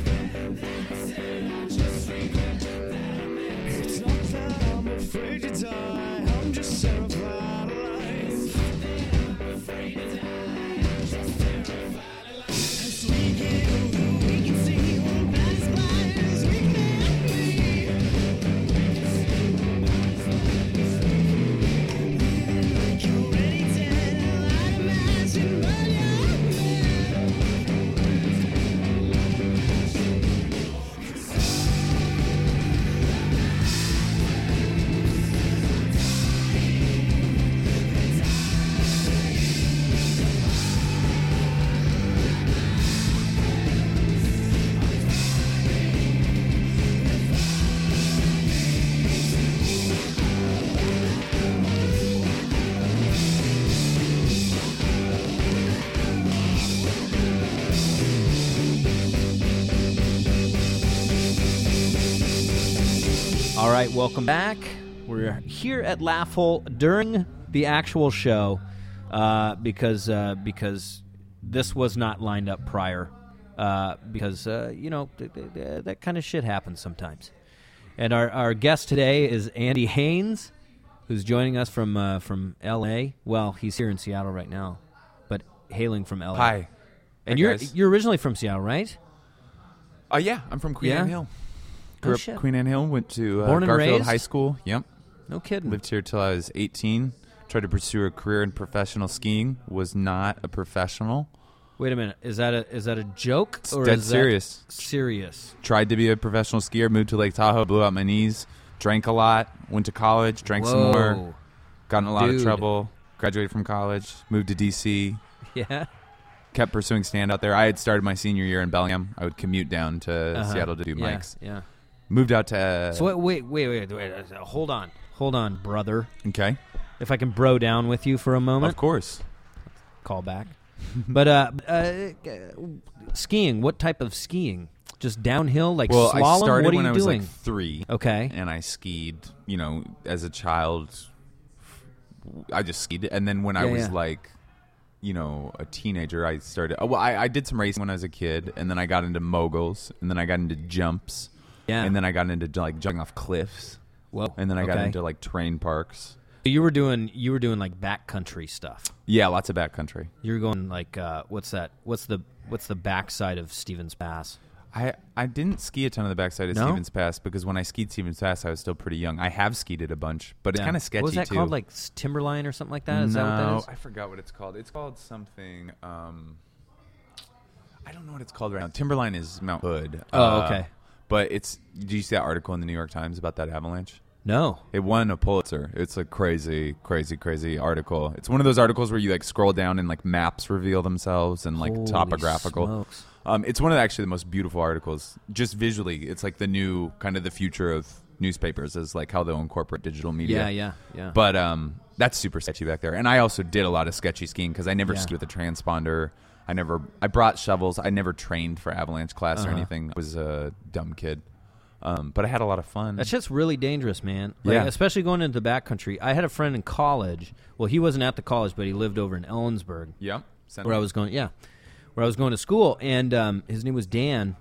It's not that I'm afraid to die, I'm just terrified of life. As we get older, we can see what bad is blind as we can be. Living like you're already dead, light a match and burn your man. All right, welcome back. We're here at Laugh Hole during the actual show uh, because uh, because this was not lined up prior uh, because, uh, you know, th- th- th- that kind of shit happens sometimes. And our, our guest today is Andy Haynes, who's joining us from uh, from L A. Well, he's here in Seattle right now, but hailing from L A. Hi. And Hi, you're guys. you're originally from Seattle, right? Oh yeah, I'm from Queen Yeah? Anne Hill. Grew Oh, up shit. Queen Anne Hill. Went to uh, Born and Garfield raised? High School. Yep. No kidding. Lived here till I was eighteen. Tried to pursue a career in professional skiing. Was not a professional. Wait a minute. Is that a is that a joke It's or dead is that serious. serious? Tried to be a professional skier. Moved to Lake Tahoe. Blew out my knees. Drank a lot. Went to college. Drank some more. Whoa. Got in a lot Dude. of trouble. Graduated from college. Moved to D C. Yeah. Kept pursuing stand out there. I had started my senior year in Bellingham. I would commute down to Uh-huh. Seattle to do yeah. mics. Yeah. Moved out to. So wait, wait, wait, wait, wait. uh, Hold on, hold on, brother. Okay. If I can bro down with you for a moment, Of course. call back. But uh, uh, skiing. What type of skiing? Just downhill, like Well, slalom. I started what are when you I was doing? like three. Okay. And I skied, you know, as a child. I just skied. And then when I Yeah, was yeah. like, you know, a teenager, I started. Oh, well, I, I did some racing when I was a kid. And then I got into moguls. And then I got into jumps. Yeah. And then I got into like jumping off cliffs. Whoa. And then I got okay. into like terrain parks. You were doing you were doing like backcountry stuff. Yeah, lots of backcountry. You were going like uh, what's that? What's the what's the backside of Stevens Pass? I, I didn't ski a ton on the backside of No? Stevens Pass because when I skied Stevens Pass, I was still pretty young. I have skied it a bunch, but it's Yeah. kind of sketchy What was that too. called? Like s- Timberline or something like that? Is no, that what that I is? forgot what it's called. It's called something. Um, I don't know what it's called right now. Timberline is Mount Hood. Oh, Uh, okay. But it's. Did you see that article in the New York Times about that avalanche? No. It won a Pulitzer. It's a crazy, crazy, crazy article. It's one of those articles where you like scroll down and like maps reveal themselves and like Holy topographical. smokes. Um, it's one of the, actually the most beautiful articles. Just visually, it's like the new kind of the future of newspapers is like how they'll incorporate digital media. Yeah, yeah, yeah. But um, that's super sketchy back there. And I also did a lot of sketchy skiing because I never Yeah. skied with a transponder. I never. I brought shovels. I never trained for avalanche class or Uh-huh. anything. I was a dumb kid. Um, but I had a lot of fun. That's just really dangerous, man. Like, Yeah. especially going into the backcountry. I had a friend in college. Well, he wasn't at the college, but he lived over in Ellensburg, yeah. Send where I me. was going. Yeah, where I was going to school, and um, his name was Dan.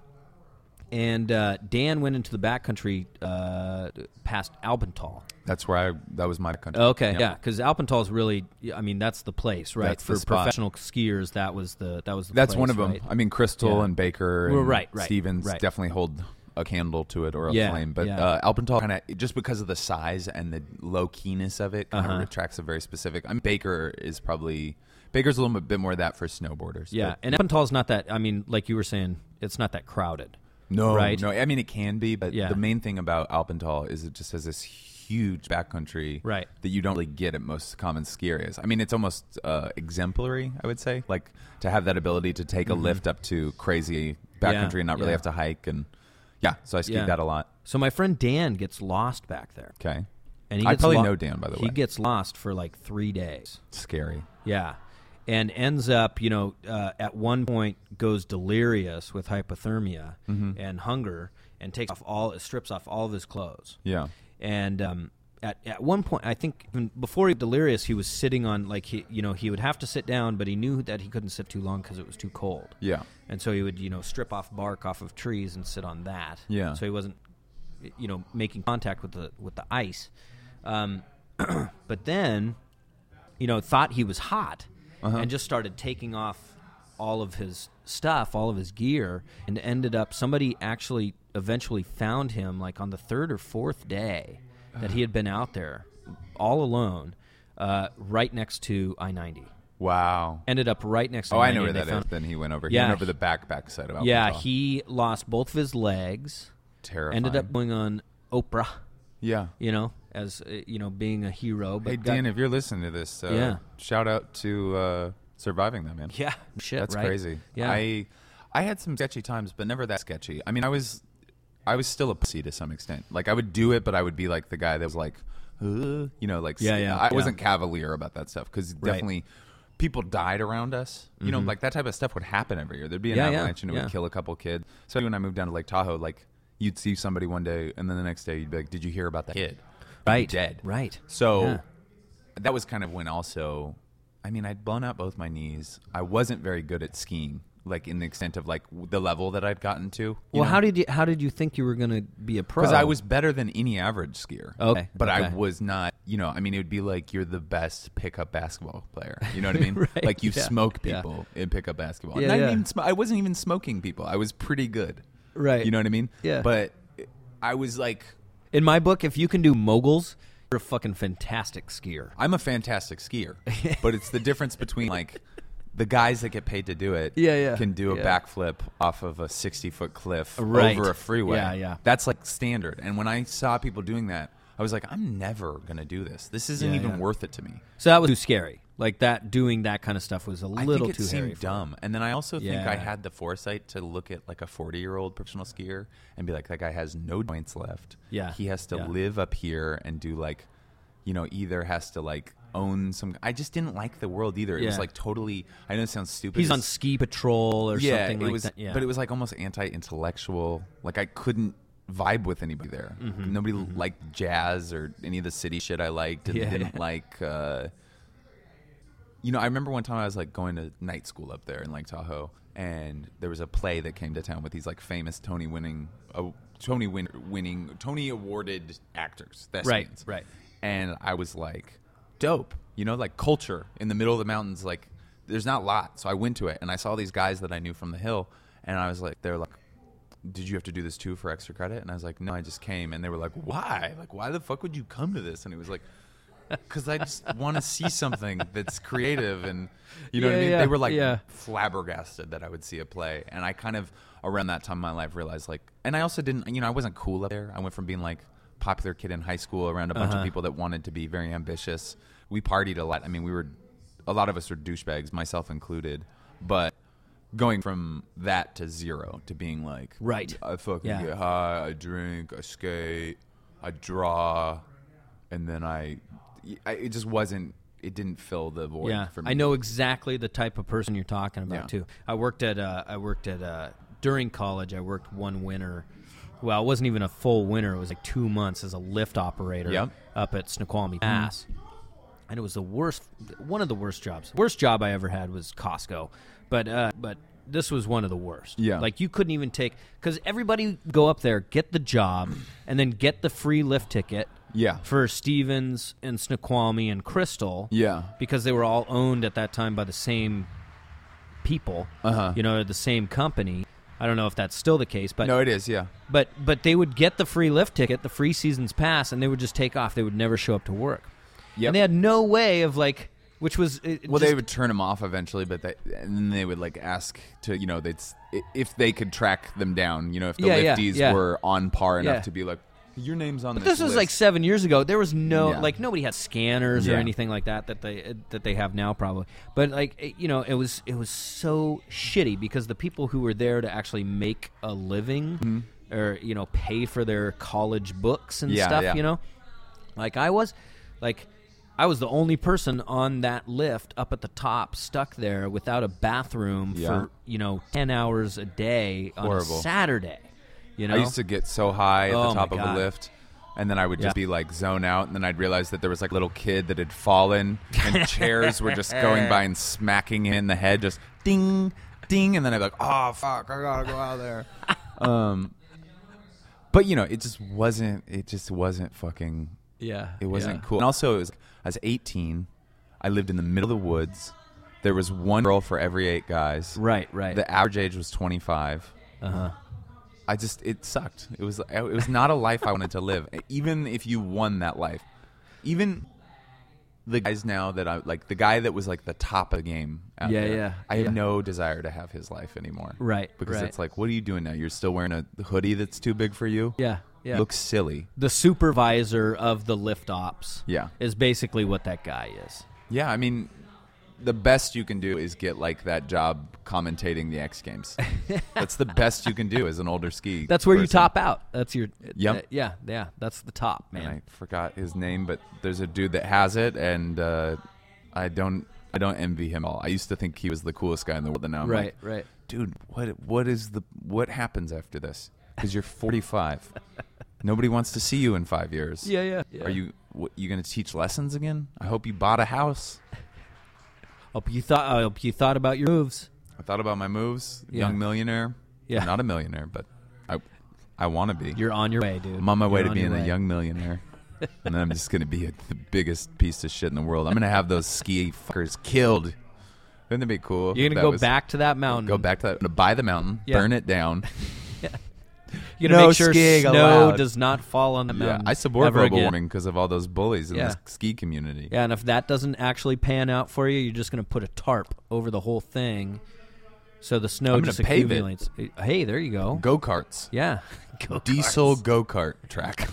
And uh, Dan went into the backcountry uh, past Alpental. That's where I. That was my country. Okay, Yep. yeah, because Alpental is really. I mean, that's the place, right? That's the For spot. professional skiers, that was the that was the. That's place, one of them. right? I mean, Crystal Yeah. and Baker Well, and right, right, Stevens right. definitely hold a candle to it or a Yeah, flame. But yeah. uh, Alpental kind of just because of the size and the low keyness of it kind of Uh-huh. attracts a very specific. I mean, Baker is probably Baker's a little bit more of that for snowboarders. Yeah, but- and Alpental's not that. I mean, like you were saying, it's not that crowded. no, right? no. I mean, it can be, but Yeah. the main thing about Alpental is it just has this huge backcountry Right. that you don't really get at most common ski areas. I mean, it's almost uh, exemplary, I would say, like to have that ability to take a lift up to crazy backcountry Yeah, and not really yeah. have to hike. And yeah, so I skied Yeah. that a lot. So my friend Dan gets lost back there, Okay. and he I gets probably lo- know Dan, by the he way. gets lost for like three days. Scary. Yeah, and ends up, you know, uh, at one point goes delirious with hypothermia Mm-hmm. and hunger, and takes off all strips off all of his clothes. Yeah. And um, at at one point, I think even before he was delirious, he was sitting on like he, you know, he would have to sit down, but he knew that he couldn't sit too long because it was too cold. Yeah. And so he would, you know, strip off bark off of trees and sit on that. Yeah. So he wasn't, you know, making contact with the with the ice. Um, but then, you know, thought he was hot Uh-huh. and just started taking off all of his stuff, all of his gear, and ended up somebody actually eventually found him like on the third or fourth day that he had been out there all alone, uh, right next to I ninety. Wow. Ended up right next to Oh, I I ninety. know where and they that is. found- Then he went over. He Yeah. went over the back back side of Alpental. Yeah, he lost both of his legs. Terrifying. Ended up going on Oprah, Yeah. you know, as uh, you know, being a hero. But Hey, got- Dan, if you're listening to this, uh, Yeah. shout out to uh, surviving that, man. yeah, shit, That's right? crazy. Yeah, I I had some sketchy times, but never that sketchy. I mean, I was I was still a pussy to some extent. Like I would do it, but I would be like the guy that was like, uh, you know, like Yeah, yeah, I yeah. wasn't cavalier about that stuff because Right. definitely people died around us. You know, like that type of stuff would happen every year. There'd be an Yeah, yeah, avalanche and it yeah. would kill a couple kids. So when I moved down to Lake Tahoe, like you'd see somebody one day, and then the next day you'd be like, "Did you hear about that kid?" He'd be right, dead. right. So Yeah. that was kind of when also, I mean, I'd blown out both my knees. I wasn't very good at skiing, like in the extent of like w- the level that I'd gotten to. Well, how did you how did you think you were going to be a pro? Because I was better than any average skier. Okay, But I okay. was not, you know, I mean, it would be like you're the best pickup basketball player. You know what I mean? Right, Like you yeah, smoke yeah. people in pickup basketball. Yeah, Not yeah. Even sm- I wasn't even smoking people. I was pretty good. Right. You know what I mean? Yeah. But I was like, In my book, if you can do moguls, you're a fucking fantastic skier. I'm a fantastic skier, but it's the difference between like the guys that get paid to do it Yeah, yeah, can do a yeah. backflip off of a sixty foot cliff Right. over a freeway. Yeah, yeah. That's like standard. And when I saw people doing that, I was like, I'm never going to do this. This isn't Yeah, even yeah. worth it to me. So that was too scary. Like that, doing that kind of stuff was a I little think it too hairy. seemed for me. dumb. And then I also think Yeah. I had the foresight to look at like a forty year old professional skier and be like, that guy has no joints left. Yeah. He has to Yeah. live up here and do like, you know, either has to like own some. I just didn't like the world either. It was Yeah. like totally. I know it sounds stupid. He's It's- on ski patrol or yeah, something it like was, that. Yeah, but it was like almost anti-intellectual. Like I couldn't vibe with anybody there. Mm-hmm, Nobody liked jazz or any of the city shit I liked, and Yeah, didn't yeah. like. Uh, you know, I remember one time I was like going to night school up there in Lake Tahoe, and there was a play that came to town with these like famous Tony winning, uh, Tony win- winning, Tony awarded actors. Right, thespians. right. And I was like, dope. You know, like culture in the middle of the mountains. Like, there's not a lot. So I went to it, and I saw these guys that I knew from the hill, and I was like, they're like, did you have to do this too for extra credit? And I was like, no, I just came. And they were like, why? Like, why the fuck would you come to this? And he was like, because I just want to see something that's creative. And, you know Yeah, what I mean? yeah, They were like yeah. flabbergasted that I would see a play. And I kind of, around that time in my life, realized like, and I also didn't, you know, I wasn't cool up there. I went from being like popular kid in high school around a bunch Uh-huh. of people that wanted to be very ambitious. We partied a lot. I mean, we were, a lot of us were douchebags, myself included. But going from that to zero to being like, Right. I fucking Yeah. get high, I drink, I skate, I draw, and then I, I it just wasn't, it didn't fill the void Yeah, for me. I know exactly the type of person you're talking about Yeah. too. I worked at uh, I worked at uh, during college. I worked one winter. Well, it wasn't even a full winter. It was like two months as a lift operator Yep. up at Snoqualmie Pass, and it was the worst, one of the worst jobs. Worst job I ever had was Costco, but uh, but this was one of the worst. Yeah. Like you couldn't even take, because everybody go up there, get the job, and then get the free lift ticket. Yeah. For Stevens and Snoqualmie and Crystal. Yeah. Because they were all owned at that time by the same people. Uh-huh. You know, the same company. I don't know if that's still the case, but No, it is, yeah. but but they would get the free lift ticket, the free season's pass, and they would just take off. They would never show up to work. Yep. And they had no way of like, which was it, Well, just- they would turn them off eventually, but they, and then they would like ask to, you know, they'd s- i- if they could track them down, you know, if the Yeah, yeah, lifties yeah. were on par enough Yeah. to be like, your name's on But this this was list. like seven years ago. There was no Yeah. like nobody had scanners or Yeah. anything like that that they that they have now probably. But like it- you know, it was it was so shitty because the people who were there to actually make a living or you know pay for their college books and Mm-hmm. Yeah, stuff, yeah. you know, like I was, like I was the only person on that lift up at the top stuck there without a bathroom Yeah. for you know ten hours a day on Horrible. a Saturday. You know, I used to get so high at Oh, the top my of God. a lift, and then I would just Yeah. be like zone out, and then I'd realize that there was like a little kid that had fallen, and chairs were just going by and smacking him in the head, just ding, ding, and then I'd be like, oh fuck, I gotta go out there. um, but you know, it just wasn't. It just wasn't fucking. yeah, It wasn't yeah. cool. And also, it was, I was eighteen. I lived in the middle of the woods. There was one girl for every eight guys. Right, right. The average age was twenty-five. Uh huh. I just it sucked. It was it was not a life I wanted to live. Even if you won that life, even the guys now that I like, the guy that was like the top of the game. Out Yeah, there, yeah, I have yeah. no desire to have his life anymore. Right, because right. it's like, what are you doing now? You're still wearing a hoodie that's too big for you. Yeah, yeah. Looks silly. The supervisor of the lift ops. Yeah. is basically what that guy is. Yeah, I mean, the best you can do is get like that job commentating the X Games. That's the best you can do as an older ski. That's where you person. top out. That's your. Yep. uh, yeah, yeah. That's the top, man. And I forgot his name, but there's a dude that has it, and uh, I don't, I don't envy him at all. I used to think he was the coolest guy in the world, and now I'm right, like, right. dude, what, what is the, what happens after this? Because you're forty-five. Nobody wants to see you in five years. Yeah, yeah. yeah. Are you, what, you going to teach lessons again? I hope you bought a house. Hope you thought. I hope you thought about your moves. I thought about my moves. Yeah. Young millionaire. Yeah. Not a millionaire, but I, I want to be. You're on your way, dude. I'm on my way You're to on being your a way. young millionaire. And then I'm just going to be a, the biggest piece of shit in the world. I'm going to have those ski fuckers killed. Wouldn't that be cool? You're if gonna that go was- back to that mountain. Go back to that. I'm going to buy the mountain, Yeah. burn it down. You're gonna No make sure skiing snow allowed. does not fall on the Yeah, mountain. I support ever global again. warming because of all those bullies in Yeah. the ski community. Yeah, and if that doesn't actually pan out for you, you're just going to put a tarp over the whole thing, so the snow I'm gonna just pave it. accumulates. Hey, there you go. Go karts. Yeah, go Diesel go kart track.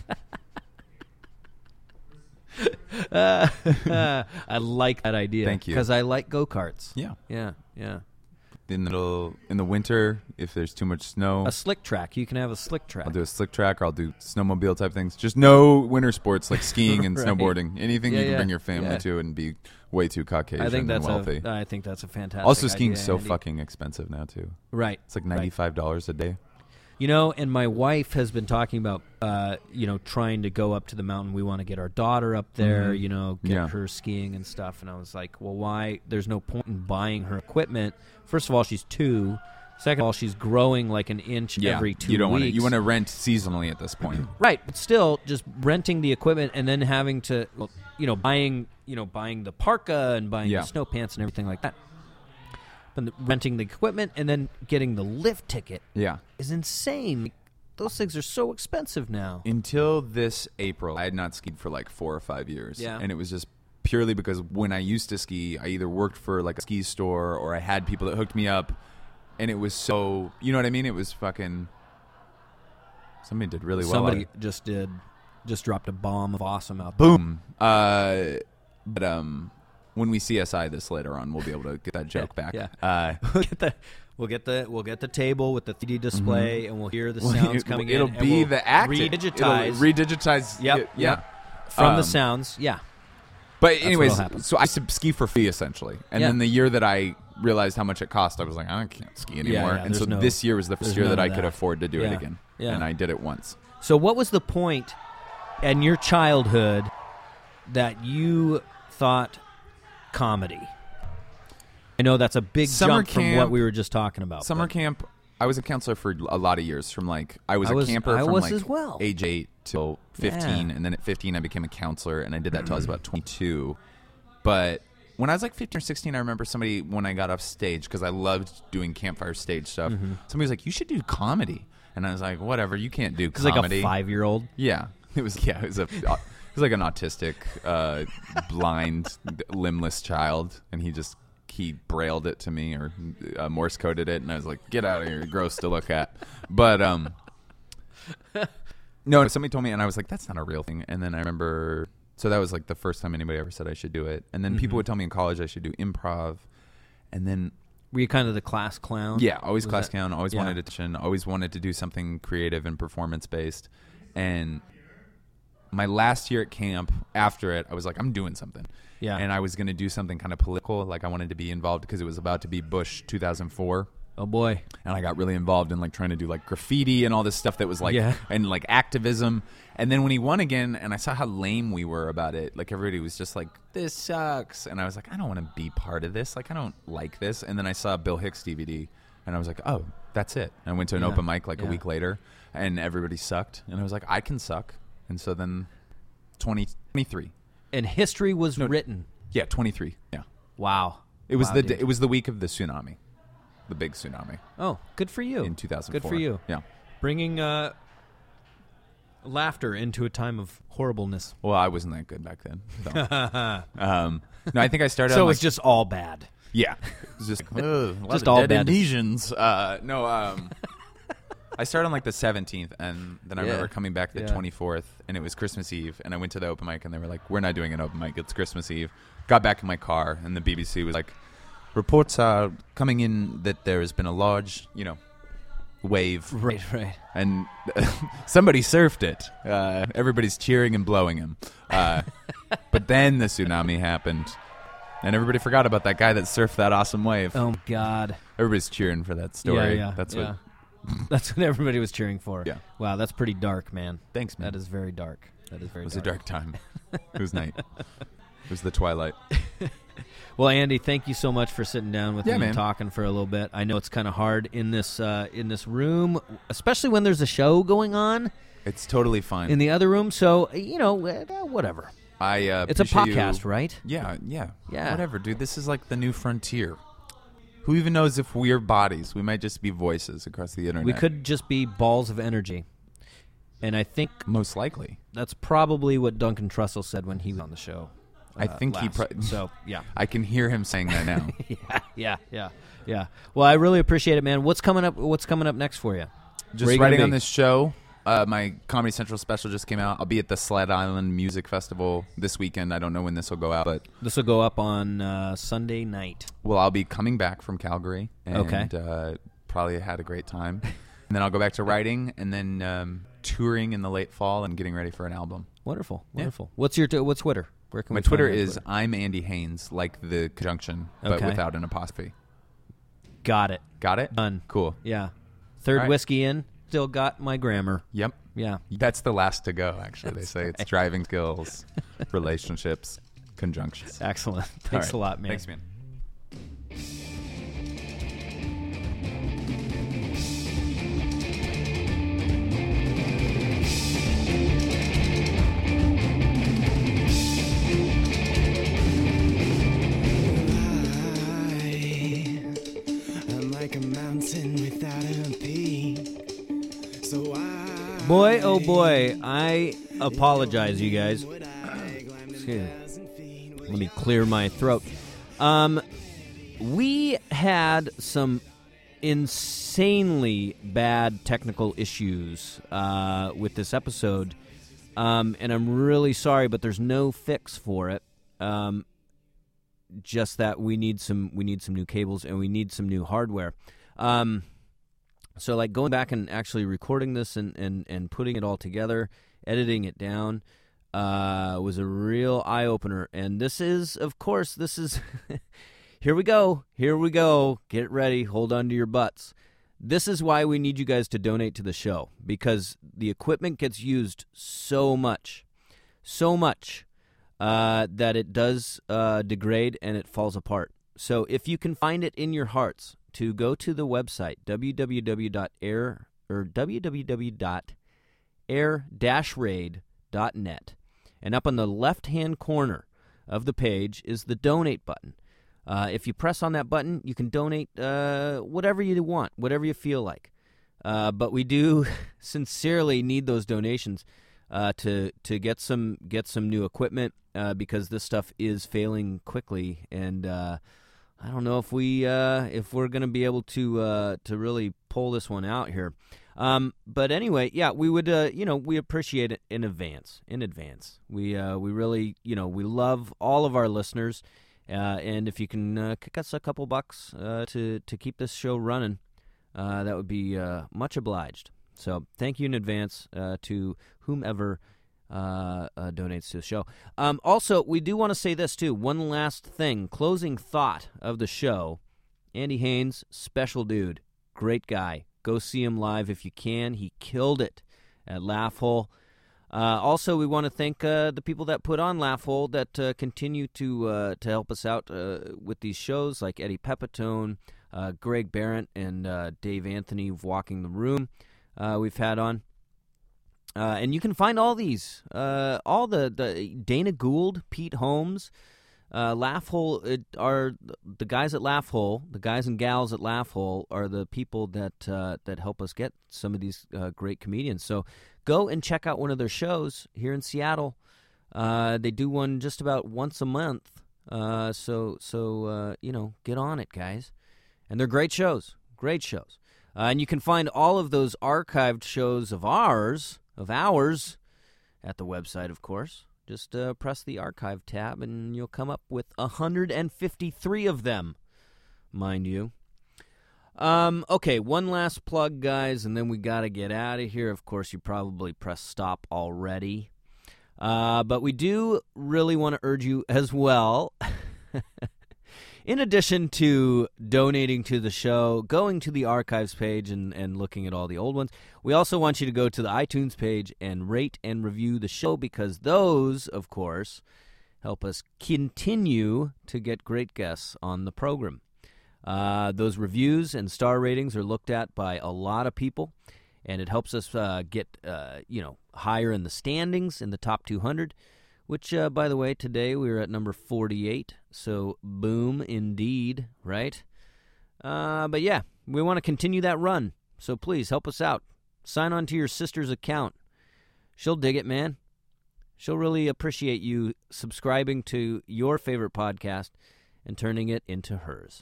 Uh, I like that idea. Thank you. Because I like go karts. Yeah. yeah, yeah. In the in the winter, if there's too much snow, A slick track. You can have a slick track. I'll do a slick track, or I'll do snowmobile type things. Just no winter sports like skiing and Right. snowboarding. Anything Yeah, you can yeah, bring your family yeah. to and be way too Caucasian I think that's and wealthy. a. I think that's a fantastic. Also, skiing's idea, so Andy. fucking expensive now too. Right. It's like right. ninety-five dollars a day. You know, and my wife has been talking about, uh, you know, trying to go up to the mountain. We want to get our daughter up there, Mhm. you know, get Yeah. her skiing and stuff. And I was like, well, why? There's no point in buying her equipment. First of all, she's two. Second of all, she's growing like an inch every two you don't weeks. want to. You want to rent seasonally at this point. Right, but still, just renting the equipment and then having to, well, you know, buying, you know, buying the parka and buying Yeah. the snow pants and everything like that. and the, renting the equipment, and then getting the lift ticket Yeah. is insane. Those things are so expensive now. Until this April, I had not skied for like four or five years. Yeah. And it was just purely because when I used to ski, I either worked for like a ski store or I had people that hooked me up. And it was so, you know what I mean? It was fucking, somebody did really well. Somebody at it. just did, just dropped a bomb of awesome out there. Boom. Uh, but um, when we C S I this later on, we'll be able to get that joke back. Yeah. Uh, We'll get the we'll get the we'll get the table with the three D display, Mm-hmm. and we'll hear the sounds it, coming it'll in. be and we'll the act. redigitize. It'll redigitize. Yep, it- yeah. yep. from Um, the sounds. Yeah, But what'll anyways, happen. so I used to ski for free essentially, and Yeah. then the year that I realized how much it cost, I was like, I can't ski anymore. yeah, and so there's no- this year was the first there's year none that I of could that. afford to do Yeah, it again, yeah. and I did it once. So, what was the point in your childhood that you thought comedy? I know that's a big Summer jump from camp- what we were just talking about. Summer but- camp. I was a counselor for a lot of years. From like I was I a was- camper I from was like as well. age eight till fifteen, Yeah. and then at fifteen I became a counselor, and I did that till I was about twenty-two. But when I was like fifteen or sixteen, I remember somebody when I got off stage because I loved doing campfire stage stuff. Mm-hmm. Somebody was like, "You should do comedy," and I was like, "Whatever, you can't do It's like comedy." a five-year-old. Yeah, it was. Yeah, it was a. It was like an autistic, uh, blind, limbless child, and he just he brailled it to me or uh, Morse coded it, and I was like, "Get out of here, you're gross to look at." But um, no, somebody told me, and I was like, "That's not a real thing." And then I remember, so that was like the first time anybody ever said I should do it. And then people would tell me in college I should do improv, and then Were you kind of the class clown? yeah, always Was class that- clown. Always yeah. wanted attention. Always wanted to do something creative and performance based. And my last year at camp, after it, I was like, I'm doing something. Yeah. And I was going to do something kind of political. Like I wanted to be involved because it was about to be Bush two thousand four. Oh boy. And I got really involved in like trying to do like graffiti and all this stuff that was like Yeah. and like activism. And then when he won again, and I saw how lame we were about it, like everybody was just like, "This sucks," and I was like, "I don't want to be part of this. Like I don't like this." And then I saw Bill Hicks D V D, and I was like, "Oh, that's it." And I went to an Yeah. open mic like Yeah. a week later, and everybody sucked, and I was like, "I can suck." And so then, twenty twenty-three, And history was written. yeah, twenty-three, yeah. Wow. It was Wow, the dude. it was the week of the tsunami, the big tsunami Oh, good for you. in two thousand Good four. for you. Yeah. Bringing uh, laughter into a time of horribleness. Well, I wasn't that good back then. So. um, no, I think I started. So on, it was like, just all bad. yeah, it was just uh, a lot Just of all dead bad. Indonesians. Uh, no, um, I started on like the seventeenth, and then I Yeah. remember coming back the Yeah. twenty-fourth, and it was Christmas Eve, and I went to the open mic, and they were like, "We're not doing an open mic. It's Christmas Eve." Got back in my car, and the B B C was like, "Reports are coming in that there has been a large, you know, wave." Right, right. And somebody surfed it. Uh, everybody's cheering and blowing him. Uh, but then the tsunami happened, and everybody forgot about that guy that surfed that awesome wave. Oh God. Everybody's cheering for that story. Yeah, yeah. That's yeah. what. That's what everybody was cheering for. Yeah. Wow, that's pretty dark, man. Thanks, man. That is very dark. That is very It was a dark. dark time. It was night. It was the twilight. Well, Andy, thank you so much for sitting down with Yeah, me man. and talking for a little bit. I know it's kind of hard in this uh, in this room, especially when there's a show going on It's totally fine. in the other room. So you know, uh, whatever. I. Uh, It's a appreciate podcast, you- right? Yeah, yeah, Yeah. Whatever, dude. This is like the new frontier. Who even knows if we're bodies? We might just be voices across the internet. We could just be balls of energy, and I think most likely. that's probably what Duncan Trussell said when he was on the show. I uh, think he. last. Pro- so yeah. I can hear him saying that now. yeah, yeah, yeah, yeah. Well, I really appreciate it, man. What's coming up? What's coming up next for you? Where Just you gonna writing be? on this show. Uh, my Comedy Central special just came out. I'll be at the Sled Island Music Festival this weekend. I don't know when this will go out, but This will go up on uh, Sunday night. well, I'll be coming back from Calgary, and Okay. uh, probably had a great time. And then I'll go back to writing, and then um, touring in the late fall, and getting ready for an album. Wonderful, Yeah. wonderful. What's your t- what's Twitter? Where can My we find Twitter you on is I'm Andy Haynes, like the conjunction, but Okay. without an apostrophe. Got it. Got it? Done. Cool. Yeah. Third All right. whiskey in. Still got my grammar. Yep. Yeah. That's the last to go, actually. They say it's driving skills, relationships, conjunctions. Excellent. Thanks All a right. lot, man. Thanks, man. I Boy, oh boy, I apologize, you guys. Excuse me. Let me clear my throat. Um, we had some insanely bad technical issues uh, with this episode, um, and I'm really sorry, but there's no fix for it. Um, just that we need some we need some new cables and we need some new hardware. Um, so like going back and actually recording this and, and, and putting it all together, editing it down, uh, was a real eye-opener. And this is, of course, this is, here we go, here we go, get ready, hold on to your butts. This is why we need you guys to donate to the show, because the equipment gets used so much, so much, uh, that it does uh, degrade and it falls apart. So if you can find it in your hearts to go to the website, w w w dot air or w w w dot air dash raid dot net, and up on the left-hand corner of the page is the donate button. Uh, if you press on that button, you can donate uh, whatever you want, whatever you feel like. Uh, but we do sincerely need those donations uh, to to get some get some new equipment uh, because this stuff is failing quickly, and uh, I don't know if we uh, if we're going to be able to uh, to really pull this one out here. Um, but anyway, yeah, we would uh, you know we appreciate it in advance. In advance, we uh, we really you know we love all of our listeners, uh, and if you can uh, kick us a couple bucks uh, to to keep this show running, uh, that would be uh, much obliged. So thank you in advance uh, to whomever uh, uh, donates to the show. Um, also, we do want to say this, too. One last thing. Closing thought of the show. Andy Haynes, special dude. Great guy. Go see him live if you can. He killed it at Laugh Hole. Uh, also, we want to thank uh, the people that put on Laugh Hole that uh, continue to uh, to help us out uh, with these shows, like Eddie Pepitone, uh, Greg Barrett, and uh, Dave Anthony of Walking the Room. Uh, we've had on. Uh, and you can find all these, uh, all the, the Dana Gould, Pete Holmes, uh, Laugh Hole it, are the guys at Laugh Hole, the guys and gals at Laugh Hole are the people that uh, that help us get some of these uh, great comedians. So go and check out one of their shows here in Seattle. Uh, they do one just about once a month. Uh, so so uh, you know, get on it, guys. And they're great shows, great shows. Uh, and you can find all of those archived shows of ours, of ours, at the website, of course. Just uh, press the archive tab, and you'll come up with one hundred fifty-three of them, mind you. Um, okay, one last plug, guys, and then we got to get out of here. Of course, you probably pressed stop already. Uh, but we do really want to urge you as well, in addition to donating to the show, going to the archives page and, and looking at all the old ones, we also want you to go to the iTunes page and rate and review the show, because those, of course, help us continue to get great guests on the program. Uh, those reviews and star ratings are looked at by a lot of people, and it helps us uh, get uh, you know higher in the standings in the top two hundred. Which, uh, by the way, today we were at number forty-eight, so boom indeed, right? Uh, but yeah, we want to continue that run, so please help us out. Sign on to your sister's account. She'll dig it, man. She'll really appreciate you subscribing to your favorite podcast and turning it into hers.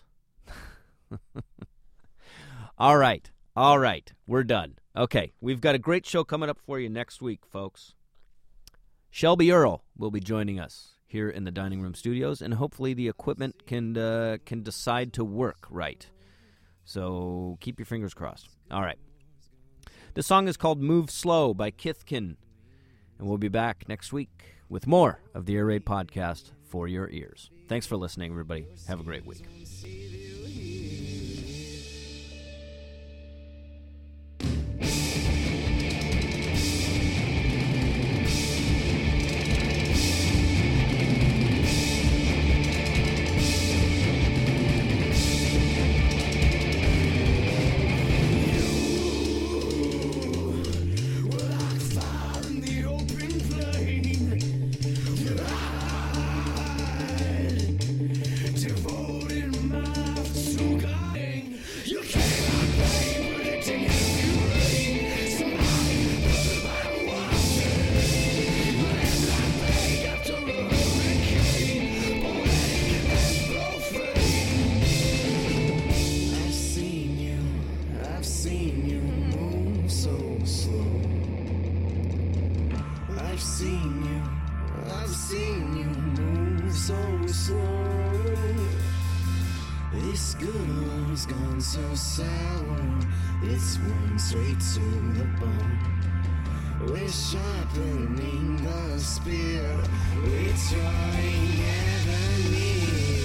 All right, all right, we're done. Okay, we've got a great show coming up for you next week, folks. Shelby Earle will be joining us here in the Dining Room Studios, and hopefully the equipment can uh, can decide to work right. So keep your fingers crossed. All right. The song is called Move Slow by Kithkin, and we'll be back next week with more of the Air Raid Podcast for your ears. Thanks for listening, everybody. Have a great week. Devoted my I've seen you move so slow. This good one's gone so sour. It's one straight to the bone. We're sharpening the spear. We're trying ever near.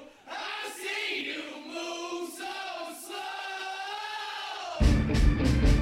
I've seen you move so slow.